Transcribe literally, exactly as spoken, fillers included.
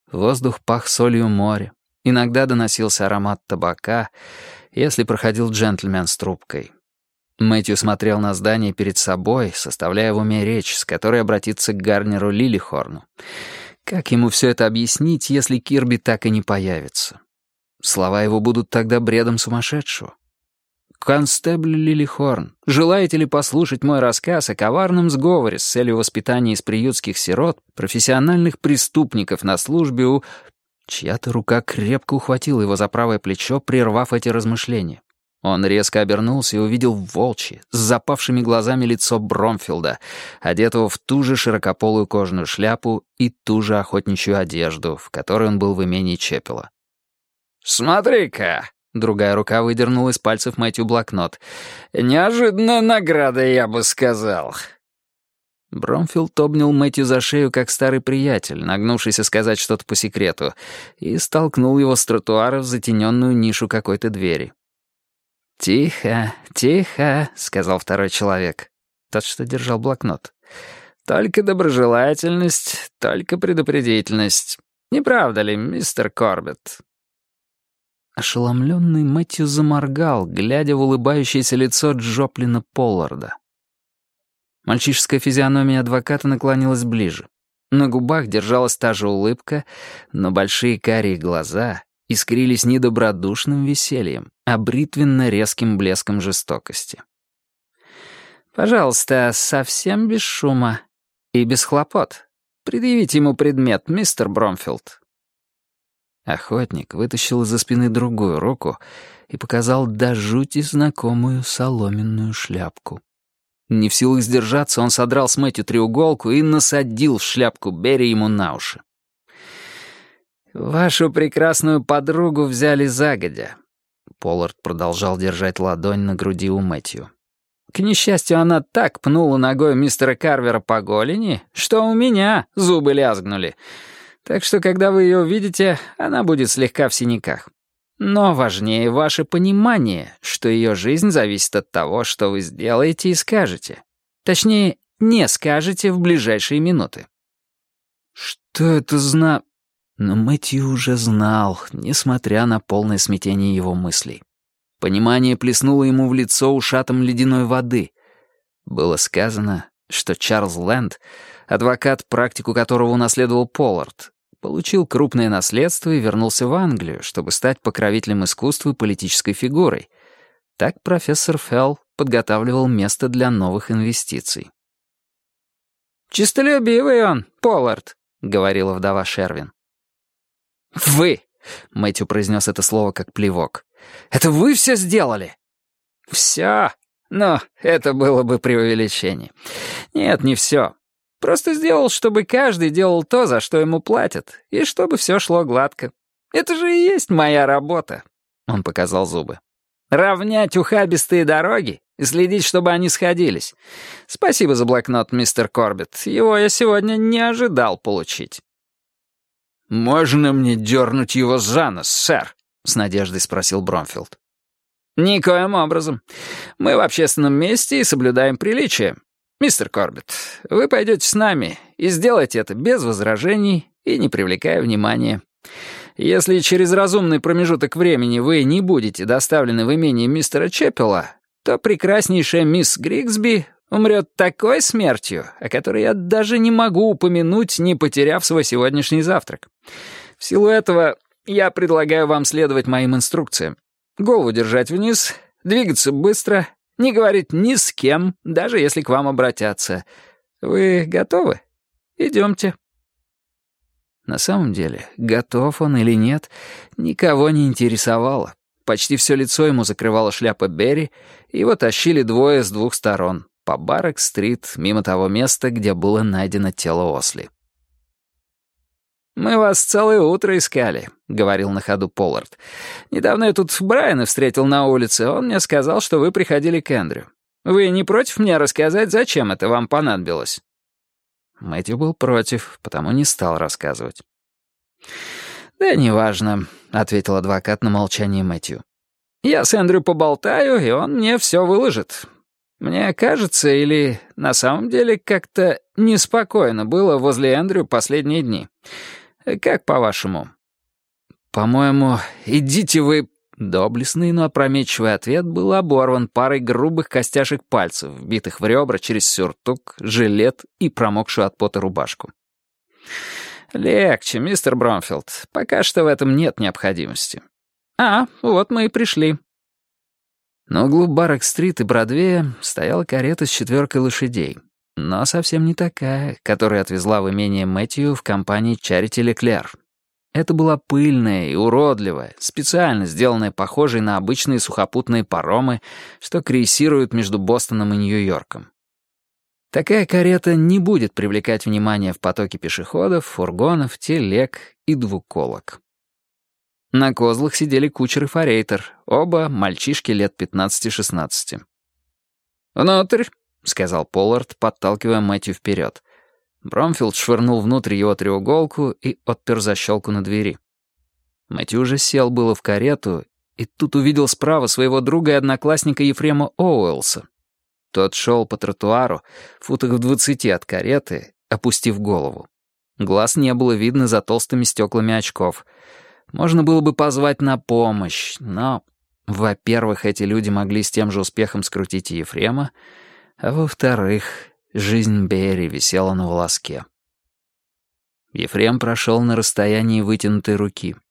Воздух пах солью моря. Иногда доносился аромат табака, если проходил джентльмен с трубкой. Мэтью смотрел на здание перед собой, составляя в уме речь, с которой обратиться к Гарнеру Лилихорну. Как ему все это объяснить, если Кирби так и не появится? Слова его будут тогда бредом сумасшедшего. «Констебль Лилихорн, желаете ли послушать мой рассказ о коварном сговоре с целью воспитания из приютских сирот профессиональных преступников на службе у...» Чья-то рука крепко ухватила его за правое плечо, прервав эти размышления. Он резко обернулся и увидел волчье, с запавшими глазами лицо Бромфилда, одетого в ту же широкополую кожаную шляпу и ту же охотничью одежду, в которой он был в имении Чеппела. «Смотри-ка!» — другая рука выдернула из пальцев Мэтью блокнот. «Неожиданная награда, я бы сказал». Бромфилд обнял Мэтью за шею, как старый приятель, нагнувшийся сказать что-то по секрету, и столкнул его с тротуара в затененную нишу какой-то двери. «Тихо, тихо», — сказал второй человек, тот, что держал блокнот. «Только доброжелательность, только предупредительность. Не правда ли, мистер Корбетт?» Ошеломленный Мэтью заморгал, глядя в улыбающееся лицо Джоплина Полларда. Мальчишеская физиономия адвоката наклонилась ближе. На губах держалась та же улыбка, но большие карие глаза искрились не добродушным весельем, а бритвенно-резким блеском жестокости. «Пожалуйста, совсем без шума и без хлопот. Предъявите ему предмет, мистер Бромфилд». Охотник вытащил из-за спины другую руку и показал до жути знакомую соломенную шляпку. Не в силах сдержаться, он содрал с Мэтью треуголку и насадил шляпку Берри ему на уши. «Вашу прекрасную подругу взяли загодя». Поллард продолжал держать ладонь на груди у Мэтью. «К несчастью, она так пнула ногой мистера Карвера по голени, что у меня зубы лязгнули. Так что, когда вы ее увидите, она будет слегка в синяках. Но важнее ваше понимание, что ее жизнь зависит от того, что вы сделаете и скажете. Точнее, не скажете в ближайшие минуты». «Что это зна...» Но Мэтью уже знал, несмотря на полное смятение его мыслей. Понимание плеснуло ему в лицо ушатом ледяной воды. Было сказано, что Чарльз Лэнд, адвокат, практику которого унаследовал Поллард, получил крупное наследство и вернулся в Англию, чтобы стать покровителем искусства и политической фигурой. Так профессор Фелл подготавливал место для новых инвестиций. «Чистолюбивый он, Поллард», — говорила вдова Шервин. «Вы!» — Мэтью произнес это слово как плевок. «Это вы все сделали?» «Все? Но это было бы преувеличение. Нет, не все. Просто сделал, чтобы каждый делал то, за что ему платят, и чтобы все шло гладко. Это же и есть моя работа», — он показал зубы. «Равнять ухабистые дороги и следить, чтобы они сходились. Спасибо за блокнот, мистер Корбетт. Его я сегодня не ожидал получить». «Можно мне дернуть его за нос, сэр?» — с надеждой спросил Бромфилд. «Никоим образом. Мы в общественном месте и соблюдаем приличие. Мистер Корбетт, вы пойдете с нами и сделаете это без возражений и не привлекая внимания. Если через разумный промежуток времени вы не будете доставлены в имение мистера Чеппела, то прекраснейшая мисс Григсби умрет такой смертью, о которой я даже не могу упомянуть, не потеряв свой сегодняшний завтрак. В силу этого я предлагаю вам следовать моим инструкциям. Голову держать вниз, двигаться быстро, не говорить ни с кем, даже если к вам обратятся. Вы готовы? Идемте». На самом деле, готов он или нет, никого не интересовало. Почти все лицо ему закрывала шляпа Берри, и его тащили двое с двух сторон, по Баррак-стрит, мимо того места, где было найдено тело Осли. «Мы вас целое утро искали», — говорил на ходу Поллард. «Недавно я тут Брайана встретил на улице, он мне сказал, что вы приходили к Эндрю. Вы не против мне рассказать, зачем это вам понадобилось?» Мэтью был против, потому не стал рассказывать. «Да неважно», — ответил адвокат на молчание Мэтью. «Я с Эндрю поболтаю, и он мне все выложит. Мне кажется, или на самом деле как-то неспокойно было возле Эндрю последние дни. Как по-вашему?» «По-моему, идите вы...» Доблестный, но опрометчивый ответ был оборван парой грубых костяшек пальцев, вбитых в ребра через сюртук, жилет и промокшую от пота рубашку. «Легче, мистер Бромфилд. Пока что в этом нет необходимости. А, вот мы и пришли». На углу Баррак-стрит и Бродвея стояла карета с четверкой лошадей, но совсем не такая, которая отвезла в имение Мэтью в компании Чарити Леклер. Это была пыльная и уродливая, специально сделанная похожей на обычные сухопутные паромы, что крейсируют между Бостоном и Нью-Йорком. Такая карета не будет привлекать внимание в потоке пешеходов, фургонов, телег и двуколок. На козлах сидели кучер и форейтор, оба мальчишки лет пятнадцати-шестнадцати. «Внутрь», — сказал Поллард, подталкивая Мэтью вперед. Бромфилд швырнул внутрь его треуголку и отпер защелку на двери. Мэтью уже сел было в карету, и тут увидел справа своего друга и одноклассника Ефрема Оуэлса. Тот шел по тротуару, футах в двадцати от кареты, опустив голову. Глаз не было видно за толстыми стеклами очков. Можно было бы позвать на помощь, но, во-первых, эти люди могли с тем же успехом скрутить и Ефрема, а во-вторых, жизнь Берри висела на волоске. Ефрем прошел на расстоянии вытянутой руки.